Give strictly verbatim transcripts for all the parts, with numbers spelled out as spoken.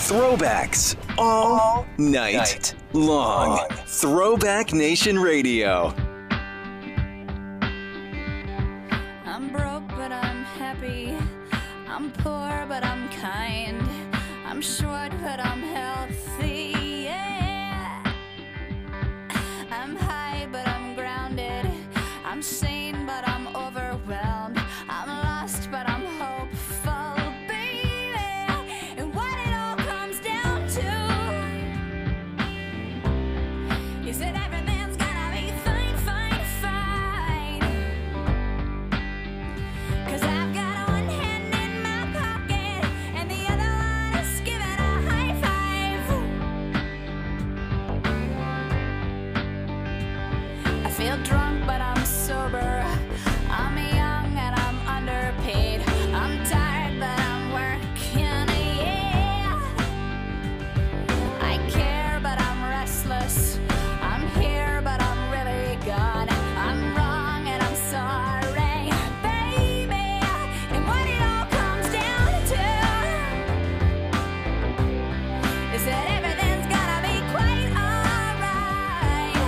Throwbacks all, all night, night long. long. Throwback Nation Radio. I'm broke, but I'm happy. I'm poor, but I'm kind. I'm short, but I'm healthy. Yeah. I'm high, but I'm grounded. I'm sane, but I'm overwhelmed. I'm lost, but I'm hopeful, baby. And what it all comes down to is that everything's gonna be fine, fine, fine. 'Cause I've got one hand in my pocket and the other one is giving a high five. I feel drunk, but I'm sober. I'm young and I'm underpaid. I'm tired, but I'm working, yeah. I care, but I'm restless. I'm here, but I'm really gone. I'm wrong and I'm sorry, baby. And what it all comes down to is that everything's gonna be quite alright.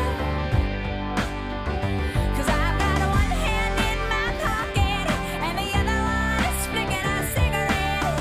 'Cause I've got one hand in my pocket and the other one is flicking a cigarette.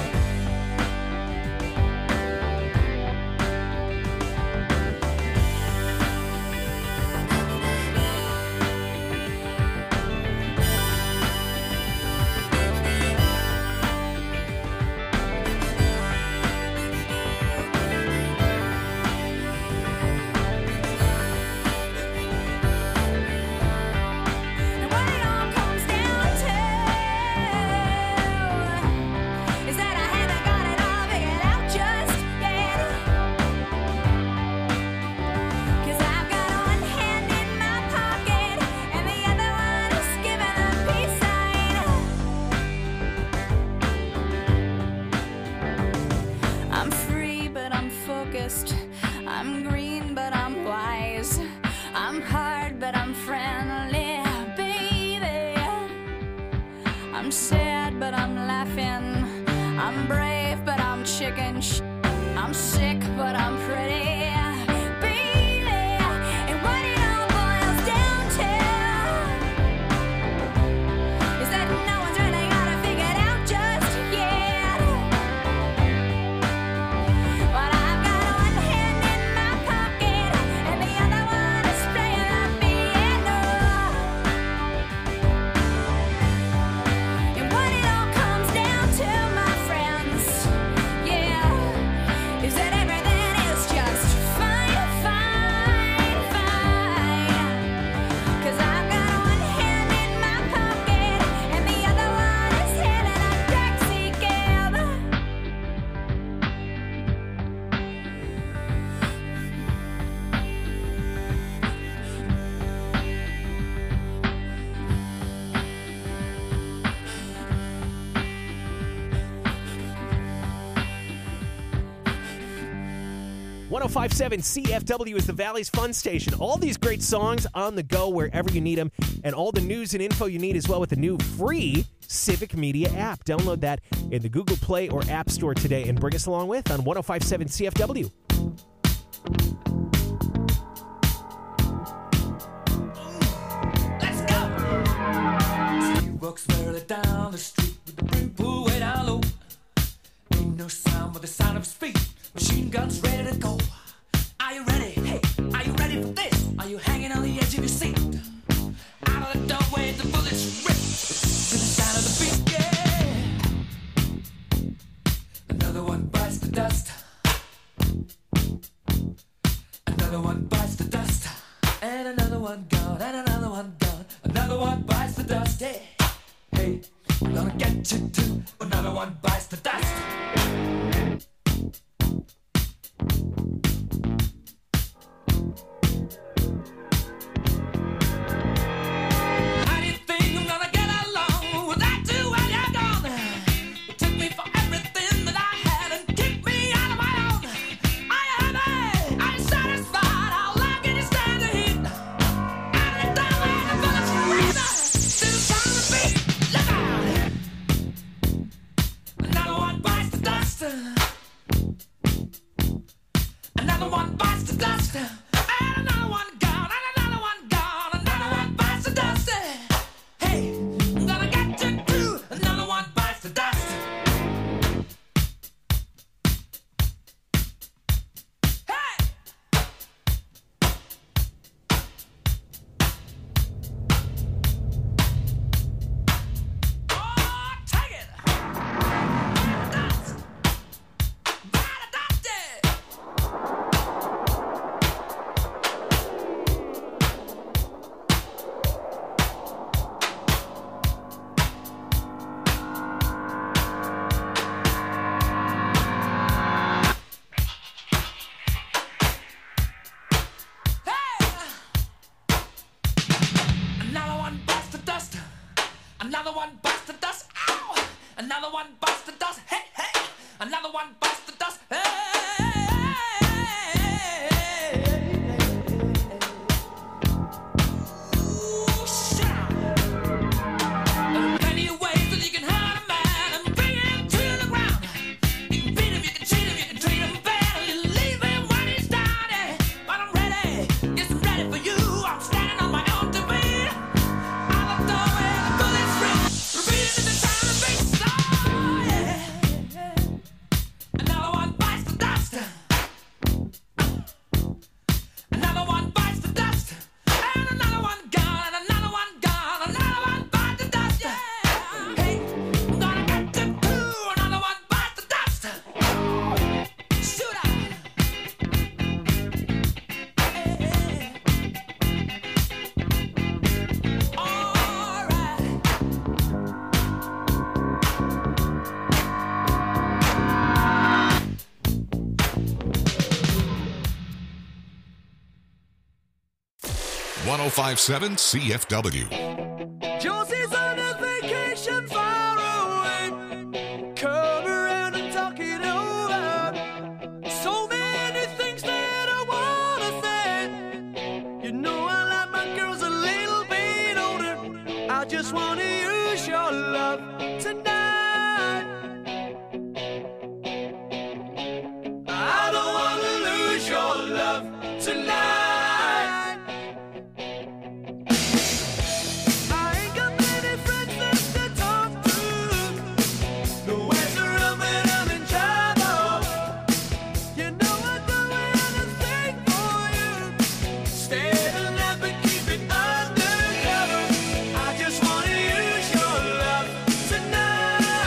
And what it all comes down to is that I haven't got it all figured out just yet. 'Cause I've got one hand in my pocket and the other one is giving a peace sign. I'm free, but I'm focused. I'm green, but I'm wise. I'm hard, but I'm friendly, baby. I'm sad, but I'm laughing. I'm brave, but I'm chicken sh- I'm sick, but I'm pretty, baby. And what it all boils down to is that no one's really got it figured out just yet. But I've got one hand in my pocket and the other one is playing the piano. And what it all comes down to, my friends, yeah, is that everything is just fine, fine, fine. 'Cause I've got one hand in my pocket and the other one is hailing a taxi cab. one oh five point seven C F W is the Valley's Fun Station. All these great songs on the go wherever you need them, and all the news and info you need as well with the new free Civic Media app. Download that in the Google Play or App Store today and bring us along with on one oh five point seven C F W. Let's go! He walks merrily down the street with the brim pulled way down low. Ain't no sound but the sound of his feet. Machine guns ready to go. Are you ready? Hey, are you ready for this? Are you hanging on the edge of your seat? Out of the doorway, the bullets rip to the sound of the beat. Yeah. Another one bites the dust. Another one bites the dust. And another one gone. And another one gone. Another one bites the dust. Hey, hey, I'm gonna get you too. Another one bites the dust. How do you think I'm gonna get along without you when you're gone? You took me for everything that I had and kicked me out of my own. Are you happy? Are you satisfied? How long can you stand the heat? Out of the doorway, the bullets rip to the sound of the beat. Look out! Another one bites the dust. Another one bites the dust. Ow! Another one bites the dust. Hey, hey! Another one bites the dust. Hey! one oh five point seven C F W. Josie's on a vacation far away. Come around and talk it over. So many things that I wanna say. You know I like my girls a little bit older. I just wanna use your love tonight. I don't wanna lose your love tonight. Tonight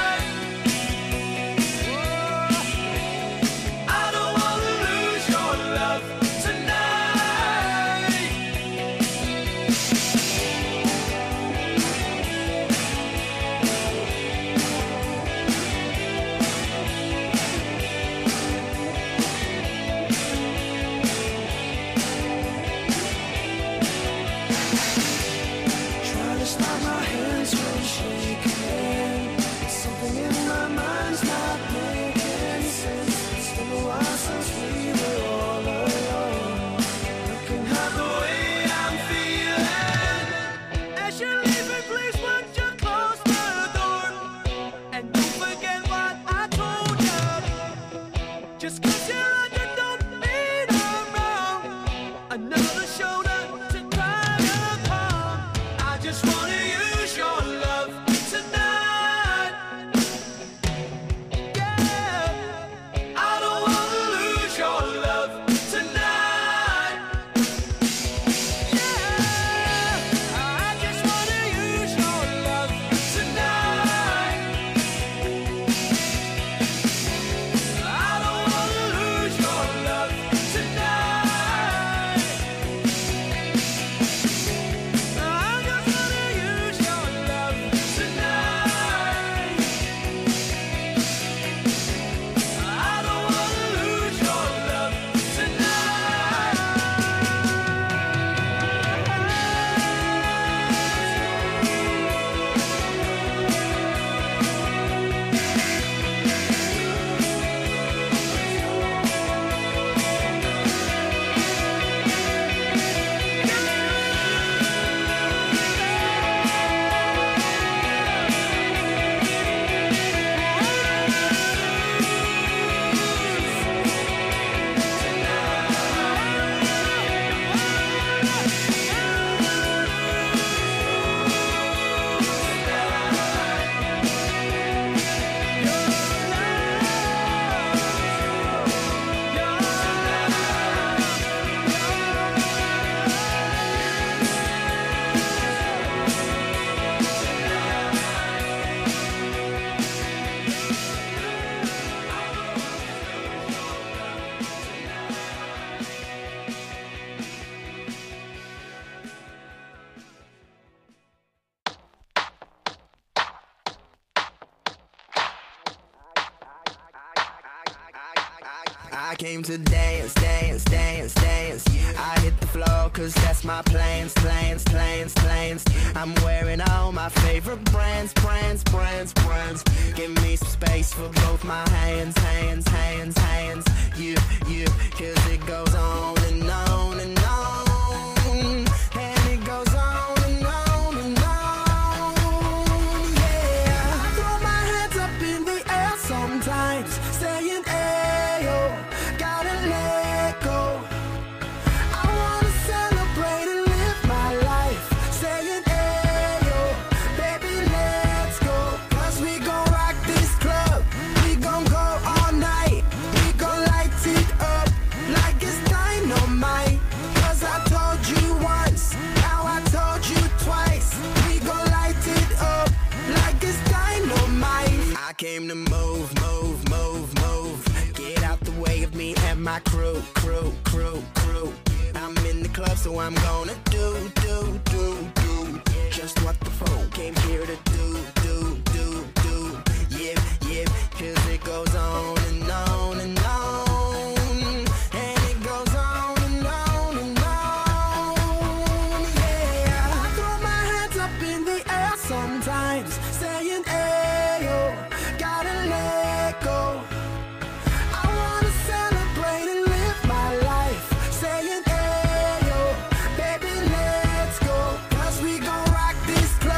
came to dance, dance, dance, dance. I hit the floor cause that's my plans, plans, plans, plans. I'm wearing all my favorite brands, brands, brands, brands. Give me some space for both my hands, hands, hands, hands. You, you, cause it goes on and on and on. And it goes on and on and on. Yeah, I throw my hands up in the air sometimes, saying, ayo, gotta let go. I wanna celebrate and live my life, saying, ayo, baby, let's go. Cause we gon' rock this club, we gon' go all night. We gon' light it up like it's dynamite. Cause I told you once, now I told you twice. We gon' light it up like it's dynamite. I came to move, move, move, move. Get out the way of me and my crew, crew, crew, crew. I'm in the club, so I'm gonna do, do, do, do just what the folk came here to do, do, do, do. Yeah, yeah, cause it goes on and on and on. And it goes on and on and on. Yeah, I throw my hands up in the air sometimes, saying, ayo, gotta let go. I wanna celebrate and live my life, saying, ayo, baby, let's go. Cause we gon' rock this club.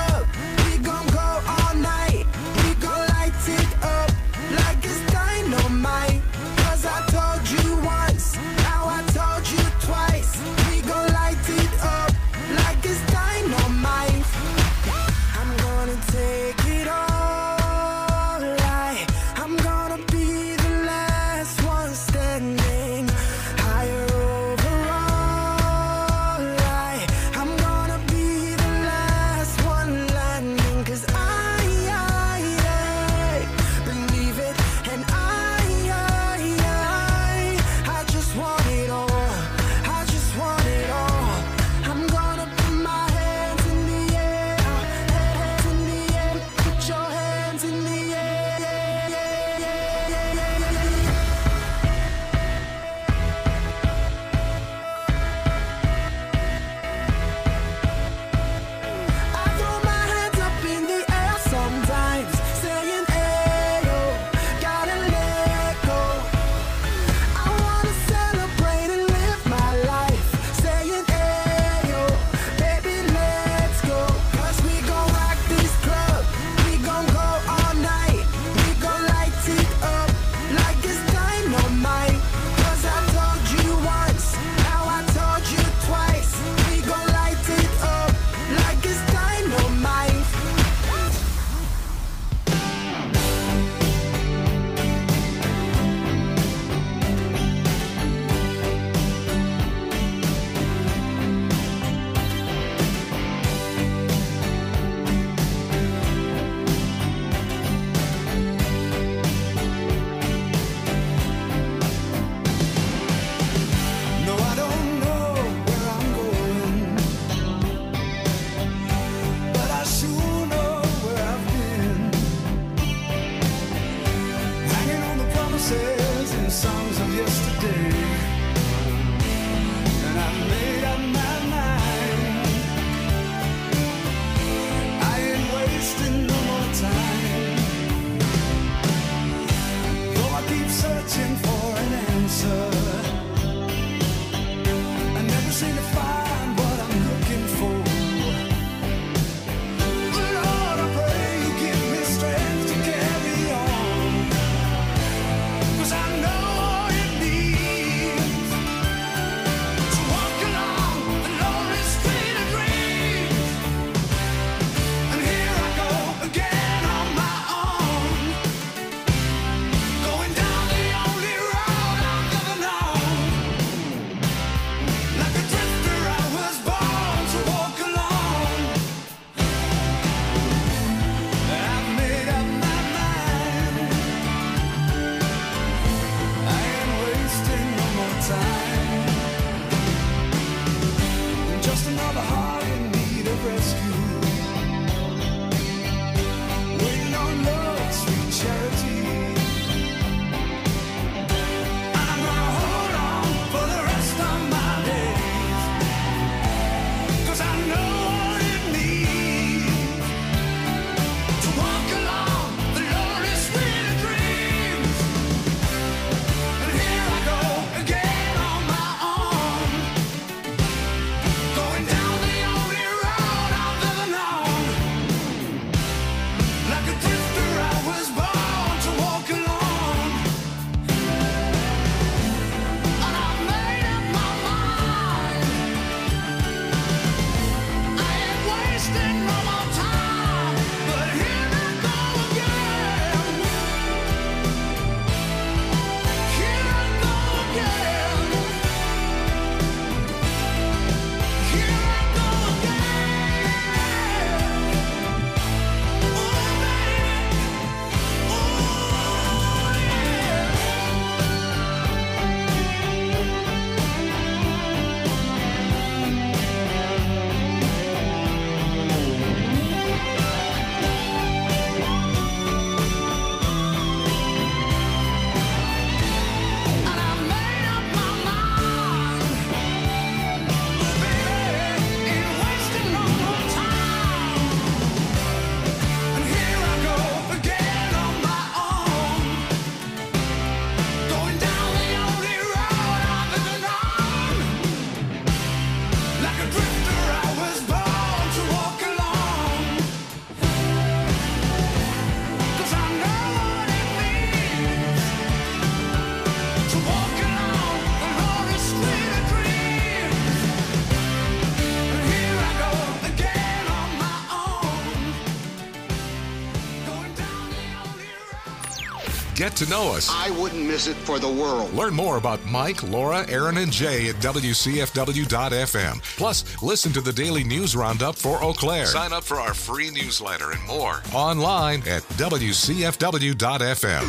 Get to know us. I wouldn't miss it for the world. Learn more about Mike, Laura, Aaron, and Jay at W C F W dot F M. Plus, listen to the daily news roundup for Eau Claire. Sign up for our free newsletter and more online at W C F W dot F M.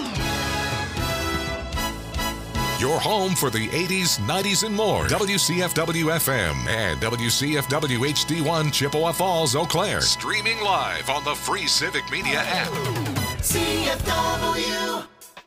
Your home for the eighties, nineties, and more. W C F W F M and W C F W H D one Chippewa Falls, Eau Claire. Streaming live on the free Civic Media app. C F W.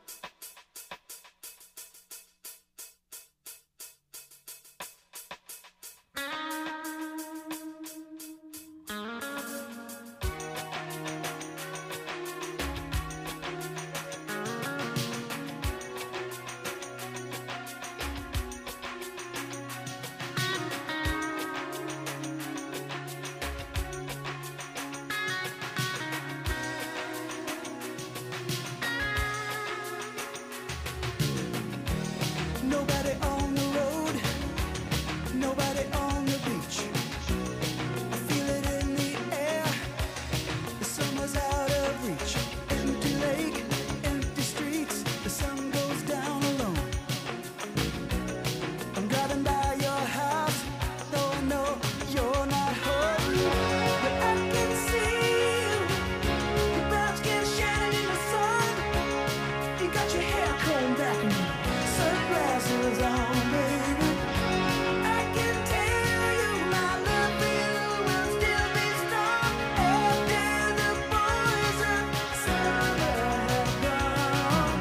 Nobody on the road, nobody on the beach. I feel it in the air, the summer's out of reach. Empty lake, empty streets, the sun goes down alone. I'm driving by your house, though I know you're not home. But I can see you, your brown skin shining in the sun. You got your hair combed back and sunglasses on, baby. I can tell you my love for you will still be strong after the boys of summer have gone.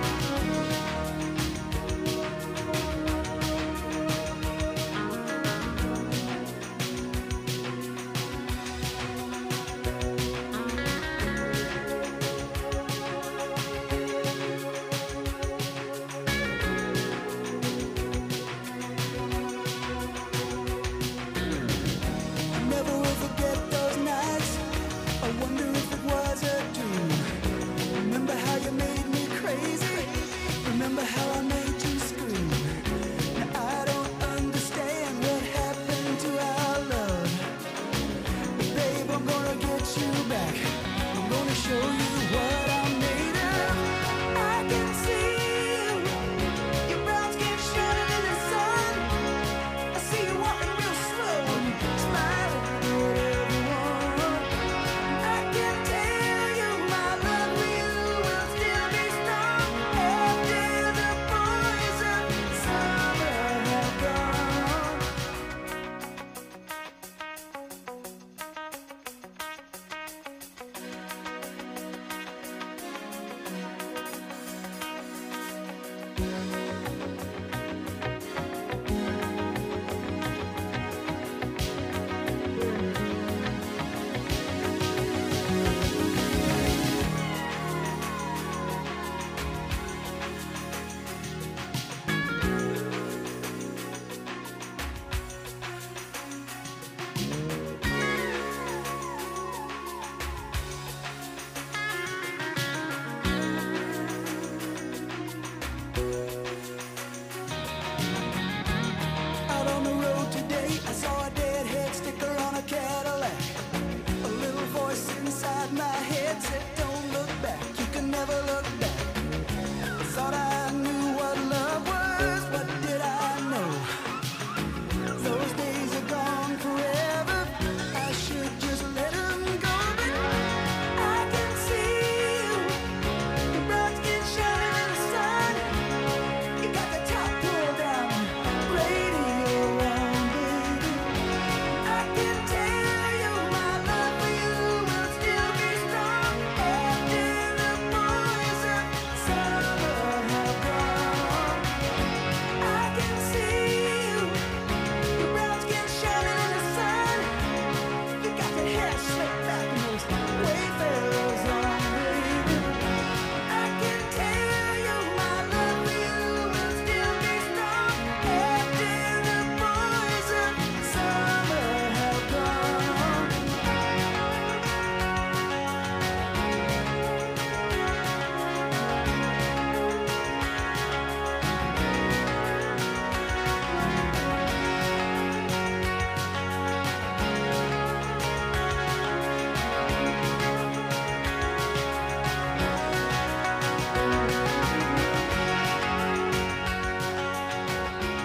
Never will forget those nights. I wonder if it was a dream. Remember how you made me crazy? Remember how I made you scream? Now I don't understand what happened to our love. But babe, I'm gonna get you back. I'm gonna show you what I'm made of. I can see you, your brown skin shining in the sun. I see you walking real slow and smiling at everyone. I can tell you my love for you will still be strong after the boys of summer have gone.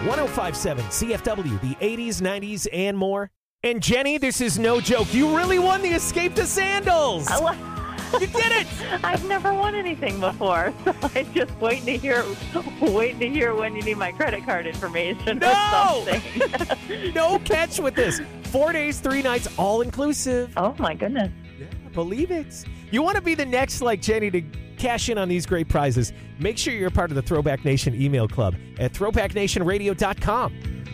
one oh five point seven C F W, the eighties, nineties, and more. And Jenny, this is no joke. You really won the Escape to Sandals. I wa- You did it! I've never won anything before, so I'm just waiting to hear, waiting to hear when you need my credit card information No! or something. No catch with this. Four days, three nights, all inclusive. Oh my goodness! Yeah, believe it. You want to be the next like Jenny to cash in on these great prizes. Make sure you're a part of the Throwback Nation email club at throwback nation radio dot com.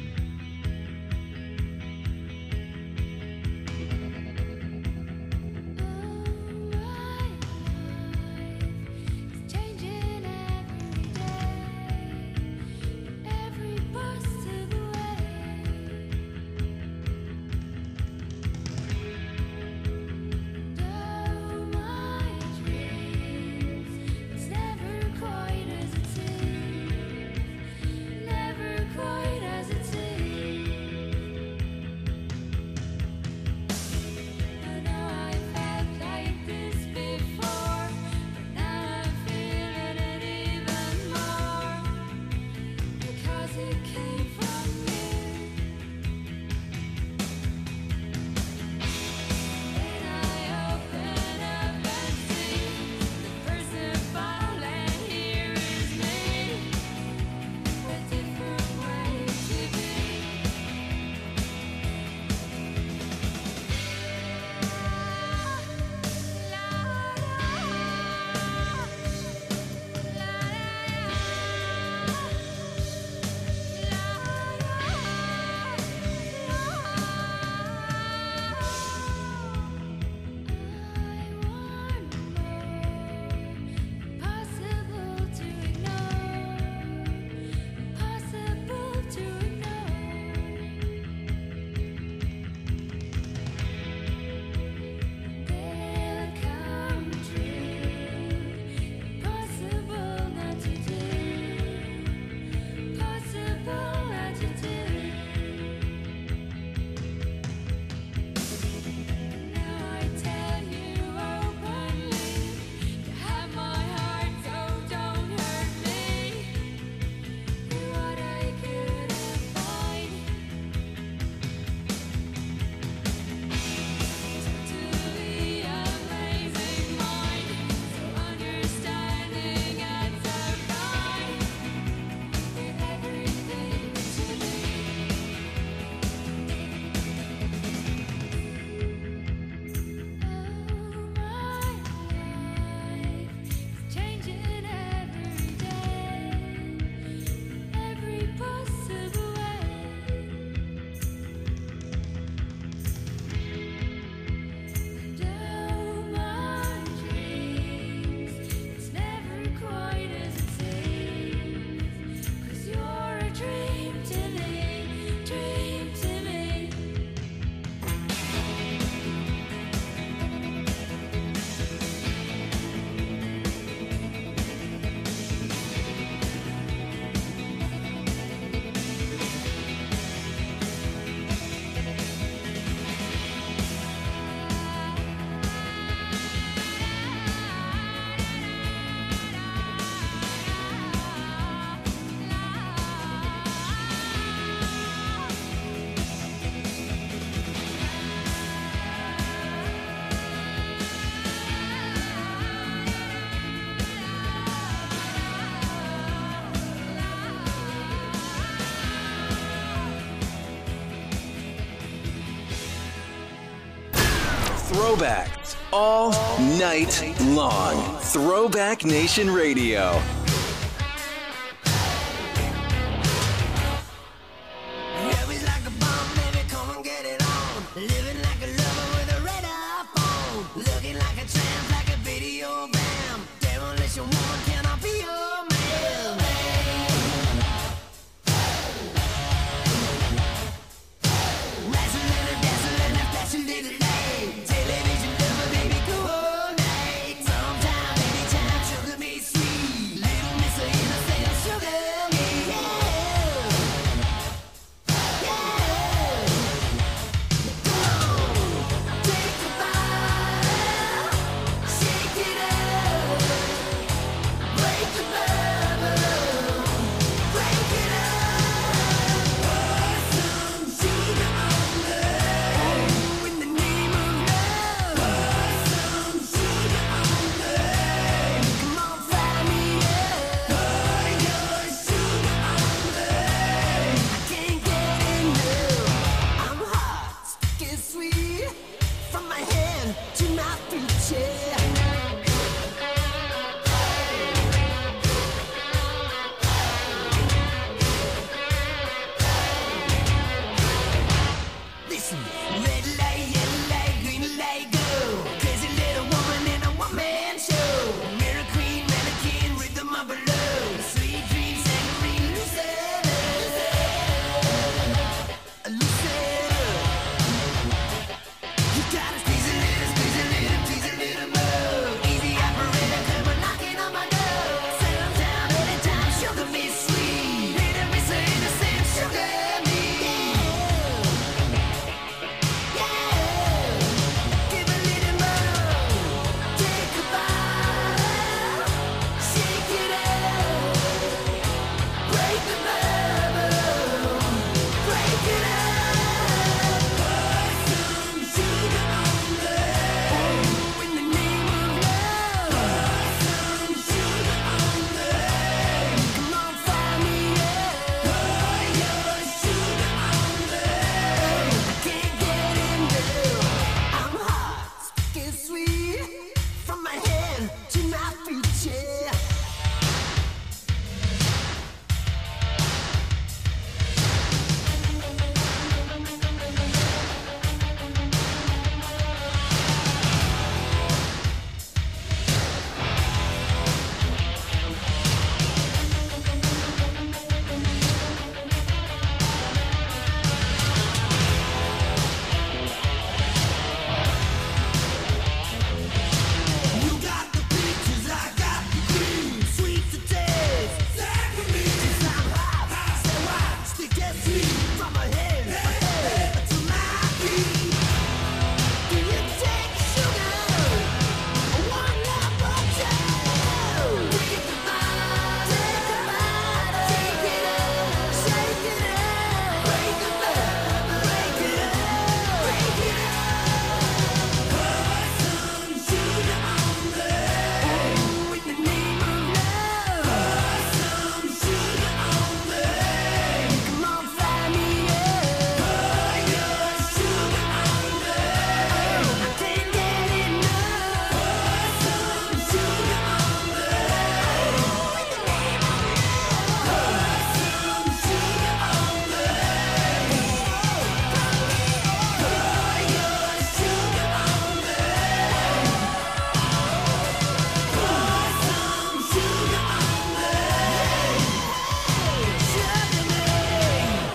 Throwbacks all night long. Throwback Nation Radio. Television lover, baby, cool night. Sometime, anytime, sugar me sweet. hand to my future. Listen, red light, yellow light, green light, go. Crazy little woman in a one-man show. Mirror queen, mannequin, rhythm of a love. Sweet dreams, sangarine, loosen up. Loosen up. You gotta squeeze a little, squeeze a little, tease a little more. Easy operator, come on knocking on my door. Settle down anytime, sugar me sweet. Little me so innocent, sugar me. Give a little more. Take a bite. Shake it up. Break the bubble. Break it up. Put some sugar on me. Oh, in the name of love. Put some sugar on me. Come on, fire me up. Put your sugar on me. I can't get enough. I'm hot, sticky sweet. From my head to my future. You got the peaches, I got the cream. Sweet to taste. Exactly. 'Cause I'm hot, so hot, sticky sweet. From my head, my head to my feet. Do you take sugar? One number two. Take a bite, take a bite, take it up, shake it up, break it up, break it up, break it up. Put some sugar on me. Oh, in the name of love. Put some sugar on me. Come on, fire me up. Put your sugar on me. I can't get enough. Put some sugar on me. Oh, in the name of love. Put some sugar on me. Put your sugar on me. Put some sugar on me. Sugar me.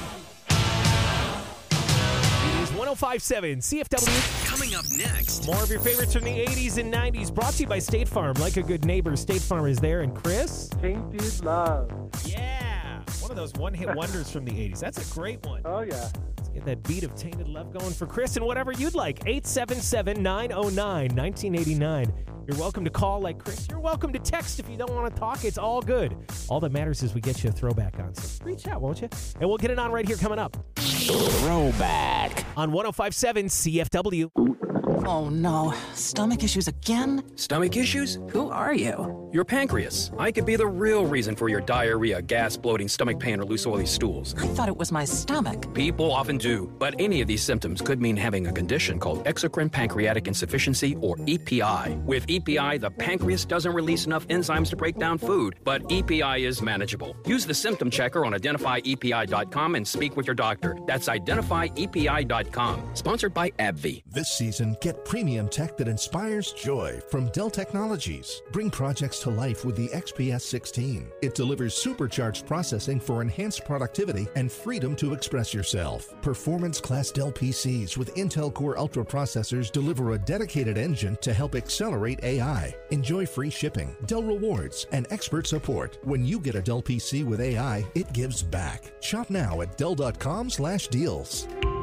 It is one oh five point seven C F W. Coming up next. More of your favorites from the eighties and nineties brought to you by State Farm. Like a good neighbor, State Farm is there. And Chris? Tainted Love. Yeah. One of those one-hit wonders from the eighties. That's a great one. Oh, yeah. Let's get that beat of Tainted Love going for Chris and whatever you'd like. eight seven seven, nine oh nine, nineteen eighty-nine. You're welcome to call like Chris. You're welcome to text if you don't want to talk. It's all good. All that matters is we get you a throwback on. So reach out, won't you? And we'll get it on right here coming up. Throwback. On one oh five point seven C F W. Oh no, stomach issues again? Stomach issues? Who are you? Your pancreas. I could be the real reason for your diarrhea, gas, bloating, stomach pain, or loose oily stools. I thought it was my stomach. People often do, but any of these symptoms could mean having a condition called exocrine pancreatic insufficiency, or E P I. With E P I, the pancreas doesn't release enough enzymes to break down food, but E P I is manageable. Use the symptom checker on identify E P I dot com and speak with your doctor. That's identify E P I dot com. Sponsored by AbbVie. This season, get premium tech that inspires joy from Dell Technologies. Bring projects to life with the X P S sixteen. It delivers supercharged processing for enhanced productivity and freedom to express yourself. Performance-class Dell P Cs with Intel Core Ultra processors deliver a dedicated engine to help accelerate A I. Enjoy free shipping, Dell rewards, and expert support. When you get a Dell P C with A I, it gives back. Shop now at Dell dot com slash deals.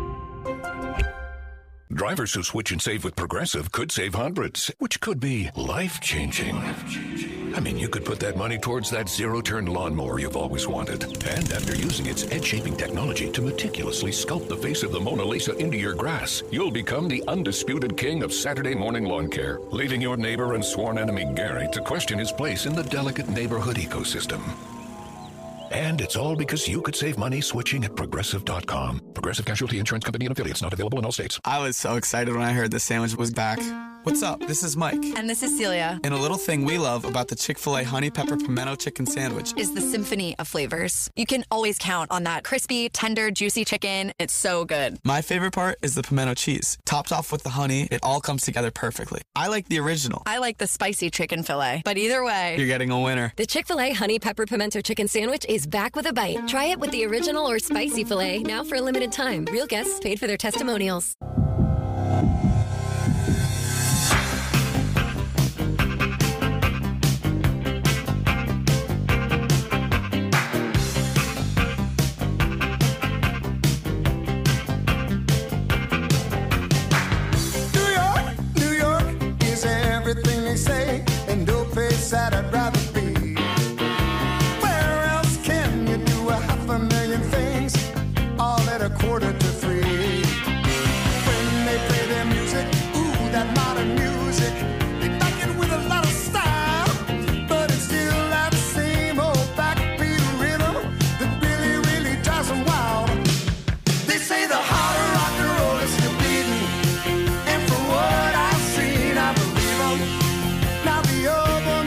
Drivers who switch and save with Progressive could save hundreds, which could be life-changing. I mean, you could put that money towards that zero-turn lawnmower you've always wanted. And after using its edge-shaping technology to meticulously sculpt the face of the Mona Lisa into your grass, you'll become the undisputed king of Saturday morning lawn care, leaving your neighbor and sworn enemy Gary to question his place in the delicate neighborhood ecosystem. And it's all because you could save money switching at Progressive dot com. Progressive Casualty Insurance Company and affiliates, not available in all states. I was so excited when I heard the sandwich was back. What's up? This is Mike. And this is Celia. And a little thing we love about the Chick-fil-A Honey Pepper Pimento Chicken Sandwich is the symphony of flavors. You can always count on that crispy, tender, juicy chicken. It's so good. My favorite part is the pimento cheese. Topped off with the honey, it all comes together perfectly. I like the original. I like the spicy chicken fillet. But either way, you're getting a winner. The Chick-fil-A Honey Pepper Pimento Chicken Sandwich is back with a bite. Try it with the original or spicy filet, now for a limited time. Real guests paid for their testimonials. That I'd rather be. Where else can you do a half a million things all at a quarter to three? When they play their music, ooh, that modern music, they back it with a lot of style, but it's still that same old backbeat rhythm that really, really drives them wild. They say the heart of rock and roll is still beating, and from what I've seen, I believe them. Now the other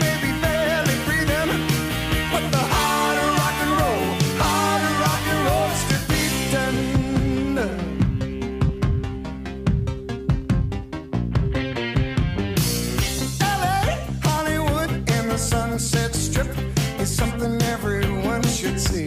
Sunset Strip is something everyone should see.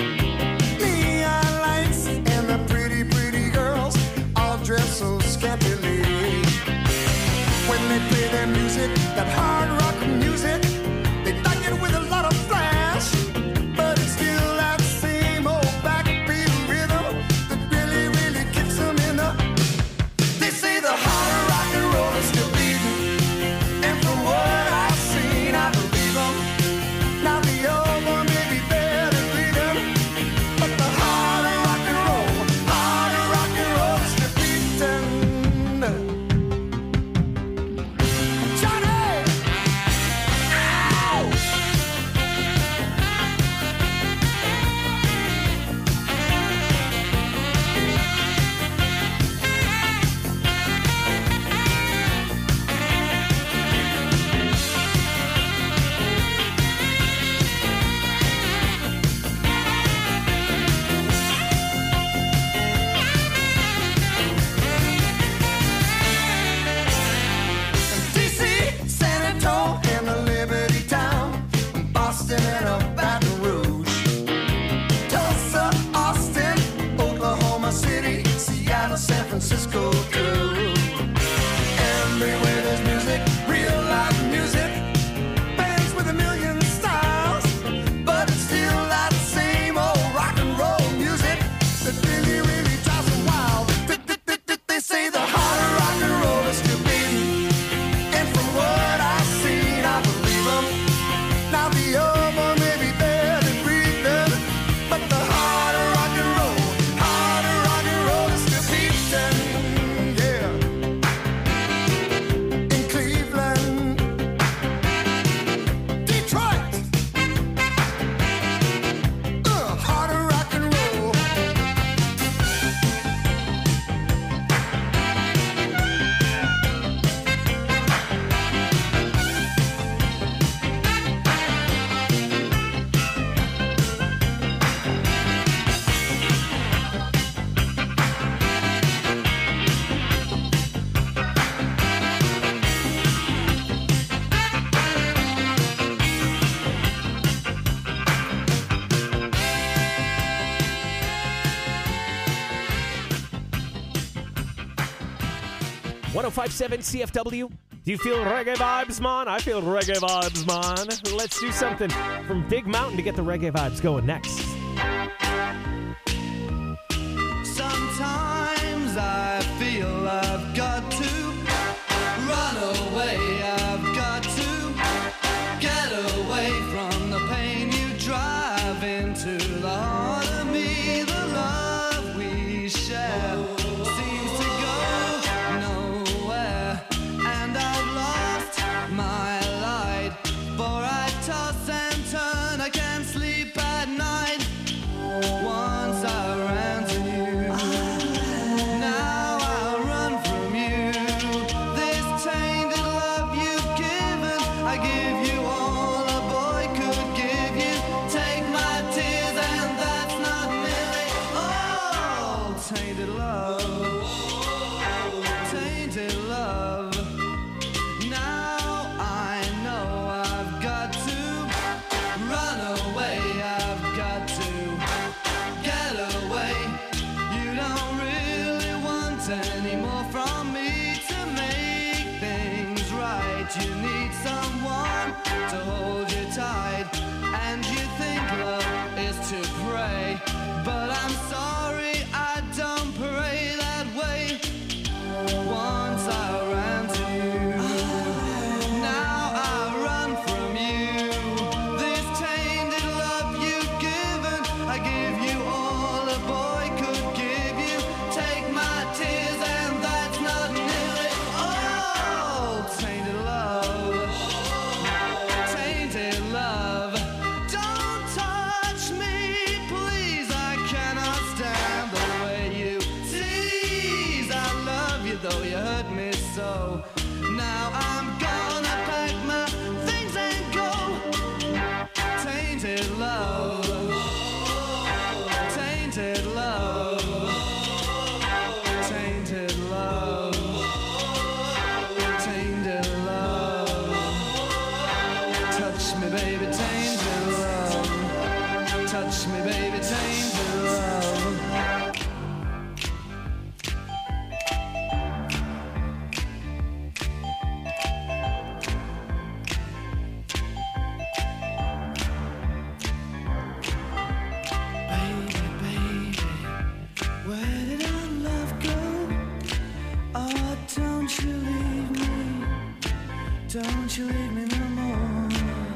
Neon lights and the pretty, pretty girls all dressed so scantily. When they play their music, that hard rock music, they like it with a lot of flash, but it's still that same old backbeat rhythm that really, really kicks them in the. They say the heart of rock and roll is still beating, and from what I've seen, I believe. Now the over may be better freedom, but the heart of rock and roll, heart of rock and roll is still beating. Johnny! Ow! San Francisco too. Everywhere there's music, real live music, bands with a million styles, but it's still that same old rock and roll music that really, really drives them wild. They say the heart of rock and roll is still beating, and from what I've seen, I believe them. Now the other may be there to breathe them, but the heart of rock and roll, heart of rock and roll is still beating. Yeah. In Cleveland, Detroit, uh, heart of rock and roll. one oh five point seven C F W. Do you feel reggae vibes, man? I feel reggae vibes, man. Let's do something from Big Mountain to get the reggae vibes going next. Sometimes I feel I've got to run away. I've got to get away from the pain you drive into the heart of me. The love we share seems to go nowhere, and I've lost my light. For I toss and turn, I can't sleep at night. night you need someone to hold you tight, and you think love is to pray, but I'm sorry, I don't pray that way. Once I ran to you, now I run from you. This tainted love you've given, I give you all a boy could give you. Take my tears and that's not nearly all. Tainted love, tainted love. Don't touch me, please, I cannot stand the way you tease. I love you though you hurt me so. Now I'm gonna pack my things and go. Tainted love, tainted love, tainted love, tainted love. Touch me, baby, tainted love. Touch me, baby, tainted love. Baby, baby, where did our love go? Oh, don't you leave me, don't you leave me no more.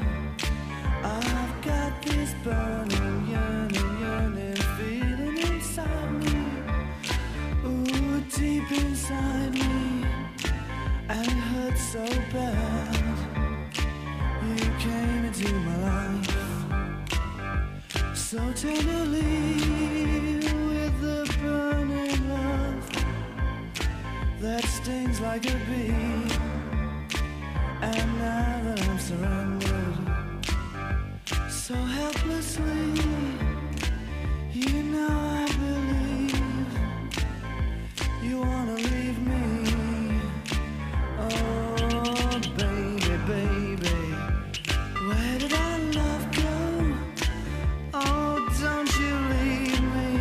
I've got this burning, yearning, yearning feeling inside me, ooh, deep inside me, and it hurts so bad. You came into my life so tenderly with the burning love that stings like a bee. And now that I'm surrendered so helplessly, you know I believe you wanna leave me. Oh, baby, baby, where did our love go? Oh, don't you leave me,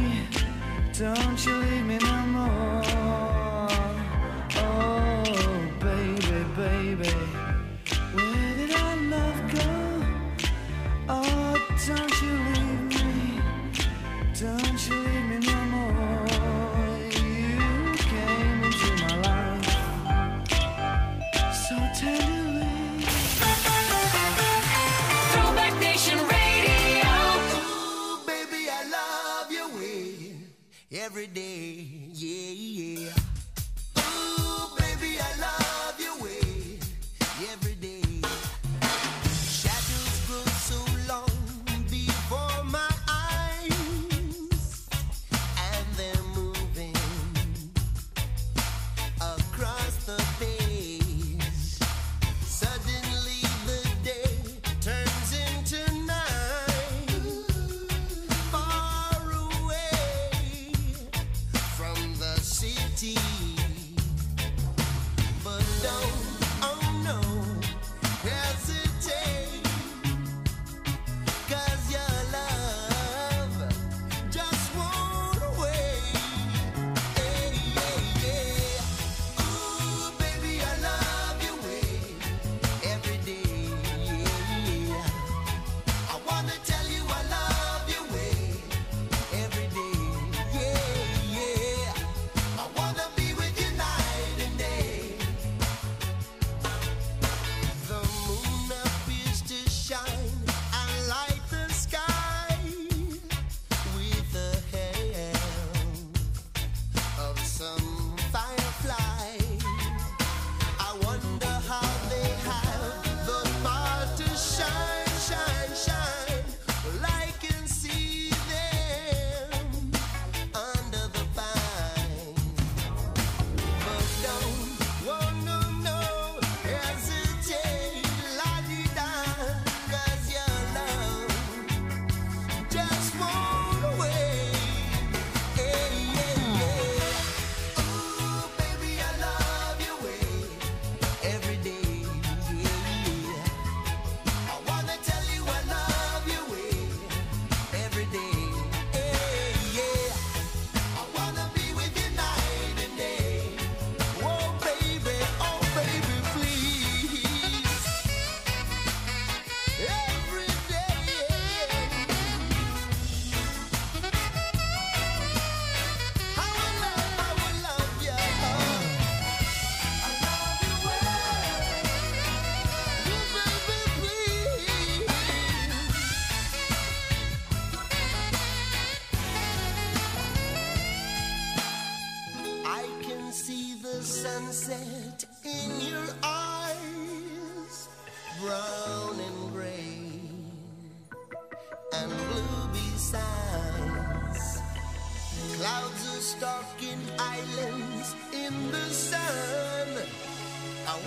don't you leave me no more. Oh, baby,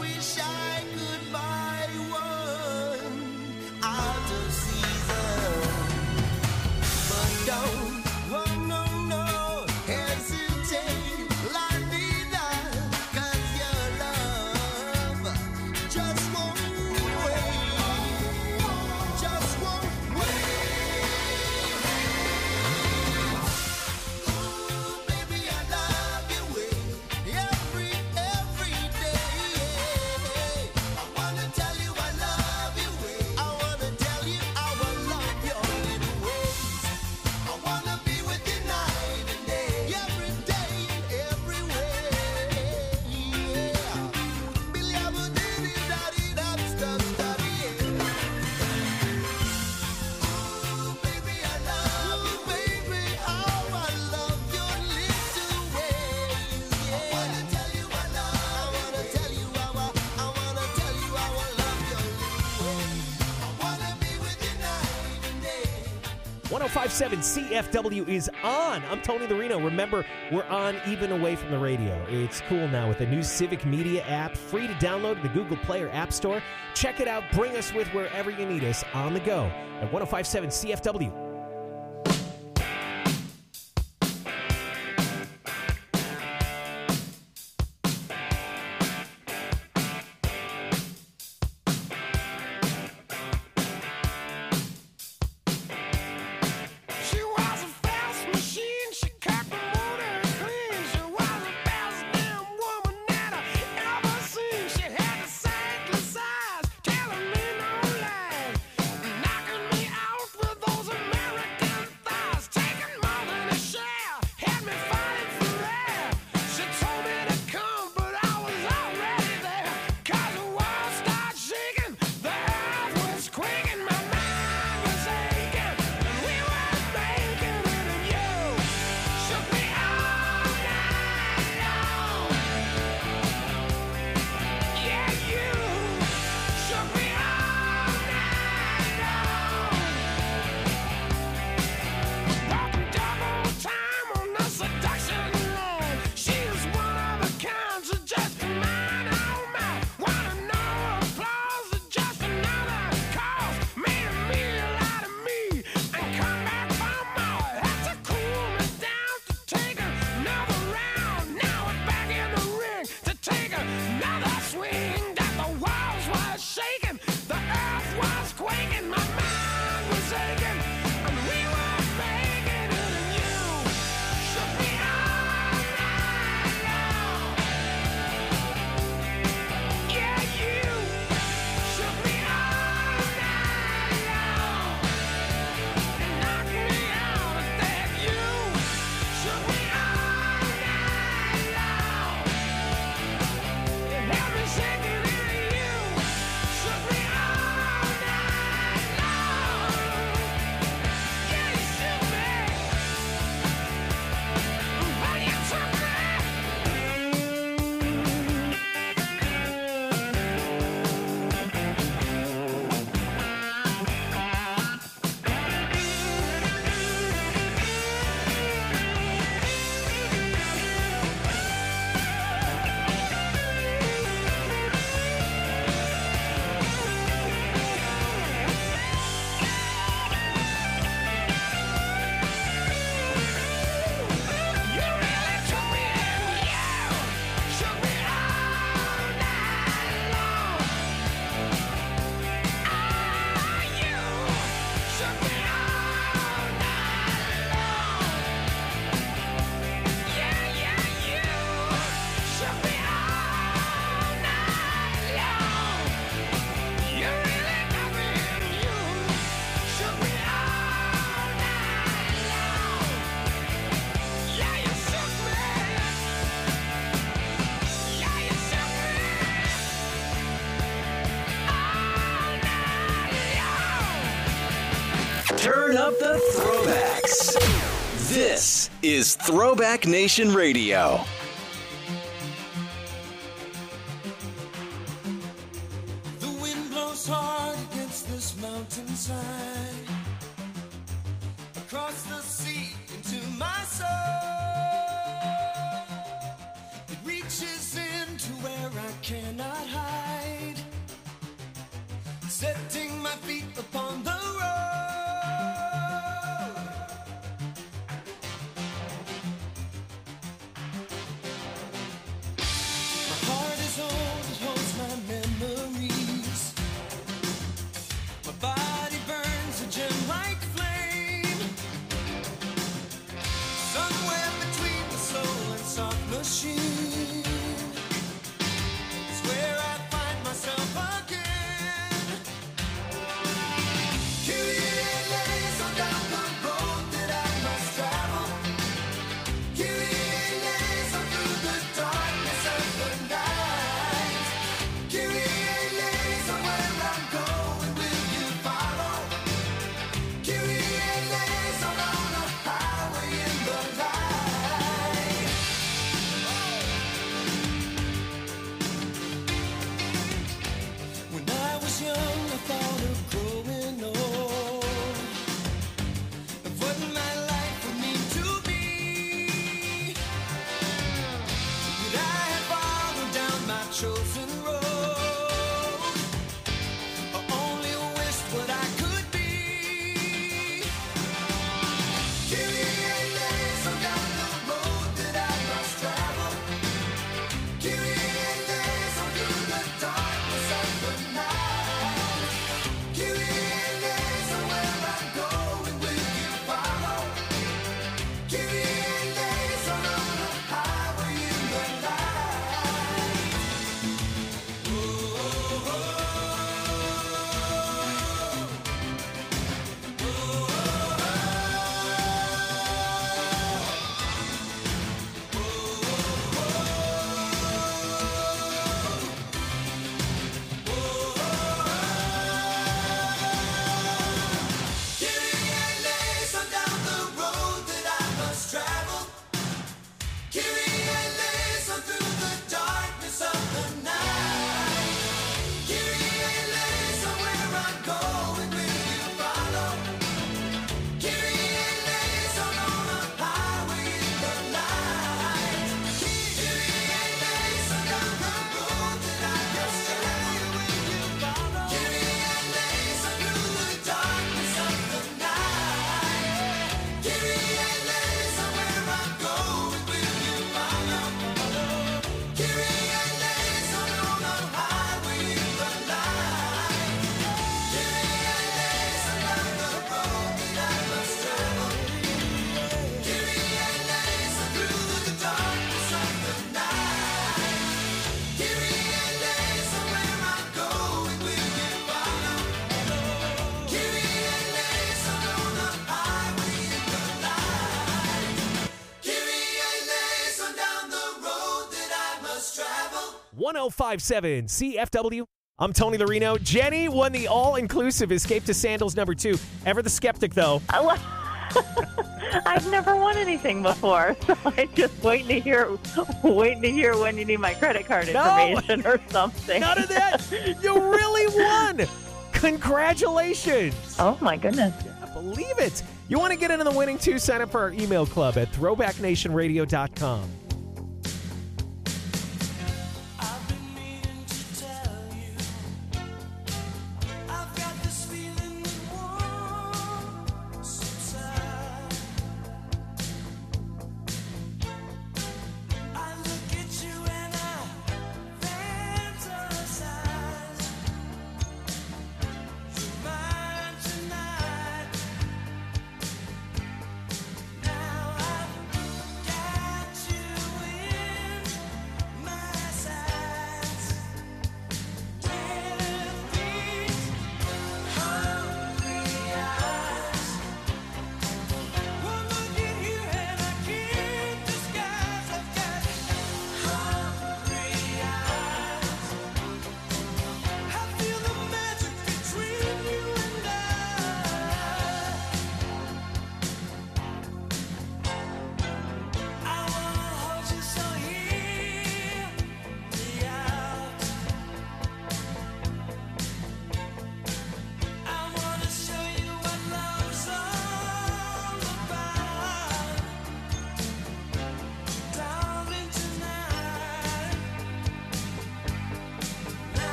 wish I could buy one out of season. But don't, oh no, no, hesitate, la vida, 'cause your love just won't wait, just won't wait. Ooh, baby, I love your way, every, every day. I wanna tell you I love your way, I wanna tell you I will love your little ways. I wanna be with you night and day, every day, every way. Yeah. Billy, I would do it, daddy, that's the study. Ooh, baby, I love you, baby. How I love your little ways. Yeah. I wanna tell you I love. I wanna tell you how I. I wanna tell you how I love your little ways. I wanna be with you night and day. one oh five point seven C F W is on. I'm Tony the Reno. Remember, we're on even away from the radio. It's cool now with the new Civic Media app, free to download in the Google Play or App Store. Check it out. Bring us with wherever you need us on the go at one oh five point seven C F W. She was a fast machine, she kept the motor clean. She was the best damn woman that I ever seen. She had the sightless eyes, telling me no lies, knocking me out with those American thighs, taking more than a share, had me fighting for air. She told me to come, but I was already there. 'Cause the world started shaking, the earth was quaking, my mind was aching, and we were making it, and you shook me all night long. Yeah, you shook me all night long. Walking double time on the seduction line. She was one of a kind, so just mine, oh my. Wanna know applause or just another cause? Made a meal out of me and come back for more. Had to cool me down to take another round. Now we're back in the ring to take another swing. That the walls were shaking, the earth was quaking, my mind was aching, and we were making it, and you shook me all night long. Yeah, you shook me all night long, and knocked me out of that. You shook me all night long, and had me shaking, and you shook me all night long. Yeah, you shook me, but you took me. You really took me in, you shook me all night long. Ah, you shook me all night long. Yeah, yeah, you shook me all night long. You really got me in, you shook me all night long. Yeah, you shook me. Yeah, you shook me all night long. Turn up the throwbacks. This is Throwback Nation Radio. The wind blows hard against this mountainside, across the sea into my soul. It reaches into where I cannot hide. setting my feet upon the road. My heart is old, it holds my memories. My body burns a gem-like flame. Somewhere between the soul and soft machine is where I find myself again. Kyrie eleison, down the road that I must travel. Kyrie eleison, through the darkness of the night. Kyrie eleison, where I'm going, will you follow? Kyrie eleison, on a highway in the light. When I was young, I thought of growing old, of what my life would mean to me. But I had followed down my chosen road, I only wished what I could be. Kyrie eleison, down the road that I must travel. Kyrie eleison, through the darkness of the night. Kyrie eleison, where I'm going, will you follow? Kyrie eleison, on a highway in the light. Oh, oh, oh. Kyrie eleison, down the road that I must travel. Kyrie eleison, through the darkness of the night. Kyrie eleison, where I'm going, will you follow? Kyrie eleison, on a highway in the light. Kyrie eleison, down the road that I must travel. Will you follow? Kyrie eleison, through the darkness of the night. Kyrie eleison, where I'm going, will you follow? Kyrie eleison, on a highway in the light. Kyrie eleison, down the road that I must travel. Kyrie eleison, through the darkness of the night. Kyrie eleison, where I'm going, will you follow? Kyrie eleison, on a highway in the light. Kyrie eleison, down the road that I must travel. one oh five point seven C F W. I'm Tony Larino. Jenny won the all-inclusive Escape to Sandals number two. Ever the skeptic, though. I've never won anything before, so I'm just waiting to hear, waiting to hear when you need my credit card No. information or something. None of that. You really won. Congratulations. Oh, my goodness. I believe it. You want to get into the winning two? Sign up for our email club at throwback nation radio dot com. I've been meaning to tell you, I've got this feeling that won't subside. I look at you and I fantasize. You're mine tonight. Now I've got you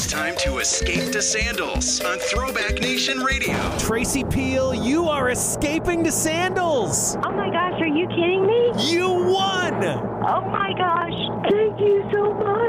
It's time to escape to Sandals on Throwback Nation Radio. Tracy Peel, you are escaping to Sandals. Oh my gosh, are you kidding me? You won. Oh my gosh, thank you so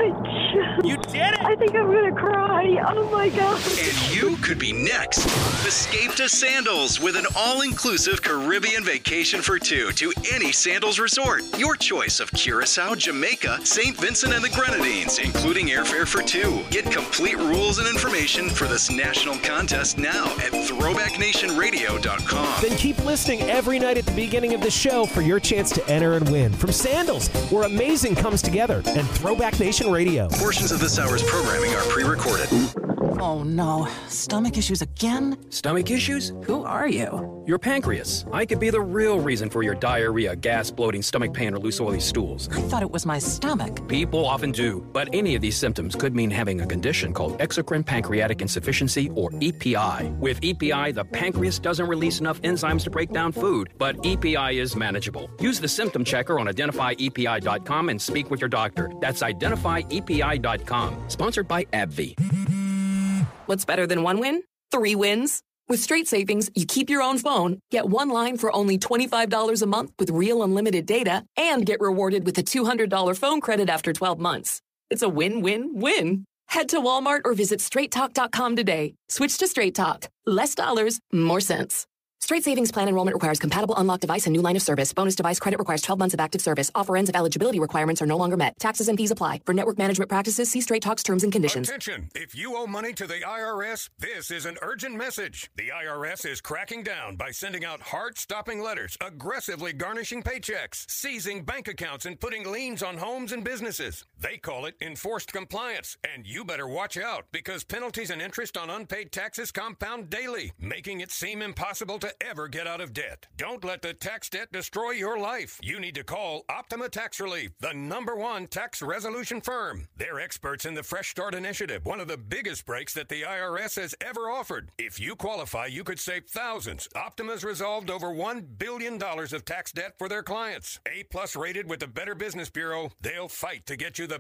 much. You did it. I think I'm going to cry. Oh my gosh. And you could be next. Escape to Sandals with an all-inclusive Caribbean vacation for two to any Sandals resort. Your choice of Curacao, Jamaica, Saint Vincent and the Grenadines, including airfare for two. Get complete rules and information for this national contest now at throwback nation radio dot com. Then keep listening every night at the beginning of the show for your chance to enter and win from Sandals, where amazing comes together, and Throwback Nation Radio. Portions of this hour's programming are pre-recorded. Oh no, stomach issues again? Stomach issues? Who are you? Your pancreas. I could be the real reason for your diarrhea, gas, bloating, stomach pain, or loose oily stools. I thought it was my stomach. People often do, but any of these symptoms could mean having a condition called exocrine pancreatic insufficiency, or E P I. With E P I, the pancreas doesn't release enough enzymes to break down food, but E P I is manageable. Use the symptom checker on identify E P I dot com and speak with your doctor. That's identify E P I dot com. Sponsored by AbbVie. What's better than one win? Three wins. With Straight Savings, you keep your own phone, get one line for only twenty-five dollars a month with real unlimited data, and get rewarded with a two hundred dollars phone credit after twelve months. It's a win-win-win. Head to Walmart or visit straight talk dot com today. Switch to Straight Talk. Less dollars, more sense. Straight Savings Plan enrollment requires compatible unlocked device and new line of service. Bonus device credit requires twelve months of active service. Offer ends if eligibility requirements are no longer met. Taxes and fees apply. For network management practices, see Straight Talk's terms and conditions. Attention! If you owe money to the I R S, this is an urgent message. The I R S is cracking down by sending out heart-stopping letters, aggressively garnishing paychecks, seizing bank accounts, and putting liens on homes and businesses. They call it enforced compliance, and you better watch out because penalties and interest on unpaid taxes compound daily, making it seem impossible to ever get out of debt. Don't let the tax debt destroy your life. You need to call Optima Tax Relief, the number one tax resolution firm. They're experts in the Fresh Start Initiative, one of the biggest breaks that the I R S has ever offered. If you qualify, you could save thousands. Optima's resolved over one billion dollars of tax debt for their clients. A-plus rated with the Better Business Bureau, they'll fight to get you the